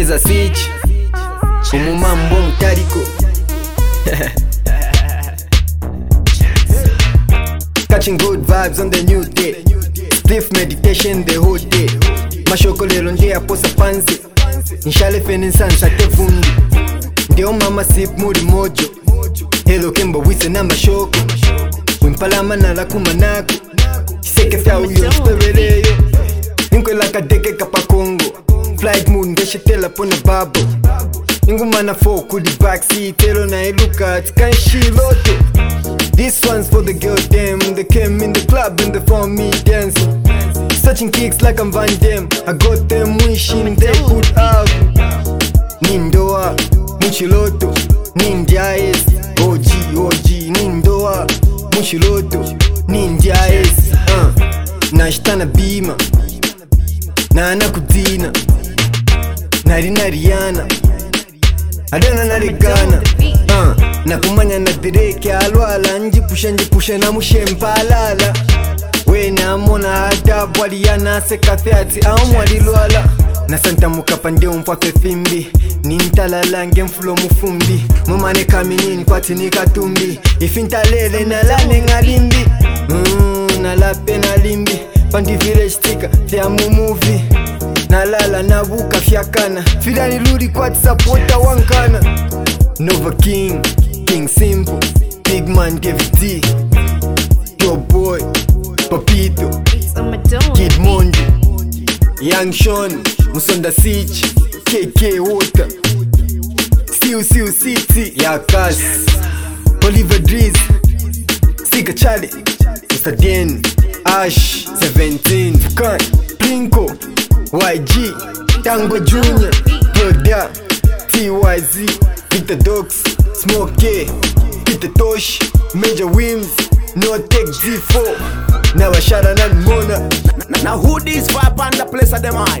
Chiza Sich Umumambo mtariko Catching good vibes on the new day. Stiff meditation the whole day. Mashoko lelo nje aposa pansi. Nshale feni sansa tefundi. Ndio mama sip muri mojo. Hello kemba wise na mashoko. Wimpalama na lakuma nako. Seke fya uyo mpebeleyo. Inkwe laka deke kapa Kongo. Flight moon beshetela pona babo. Ingu mana fo kudi backseat. Telo na iluka tikanshi loto. This one's for the girl them. They came in the club and they found me dancing. Searching kicks like I'm Van Damme. I got them wishing they could have. Nindoa, Mushiloto, Ninja S. OG, Nindoa, Mushiloto, Ninja S. Nashtana Bima, Nana Kudina, Narina Rihanna, Adana Narigana. Nakumanya na direke alwala. Njipushe na mushempalala. Wena mona hadabu waliyana sekafeati amwali lwala. Nasanta mukapa ndio mpwafe fimbi. Nintalala nge mfulo mufumbi. Mumane kaminini kwa tinika tumbi. Ifintalele na lane ngalimbi. Nalape na limbi. Pandi village sticker thea movie. Nalala nabuka fyakana. Fidani ludi kwa tisapota wankana. Nova King Simple, Big Man David D, Your Boy, Papito, Kid Mondi, Young Sean, Musonda Sich, KK Water, Siu City, Yakas, Oliver Driz, Sika Charlie, Mr. Den, Ash, 17, Tukan, Plinko, YG, Tango Jr, Broda, TYZ, Peter Dogs, Smoke K, Peter Tosh, Major Wims, No Tech G4. Now I shout out Mona. Now who this vibe on the place of them eye?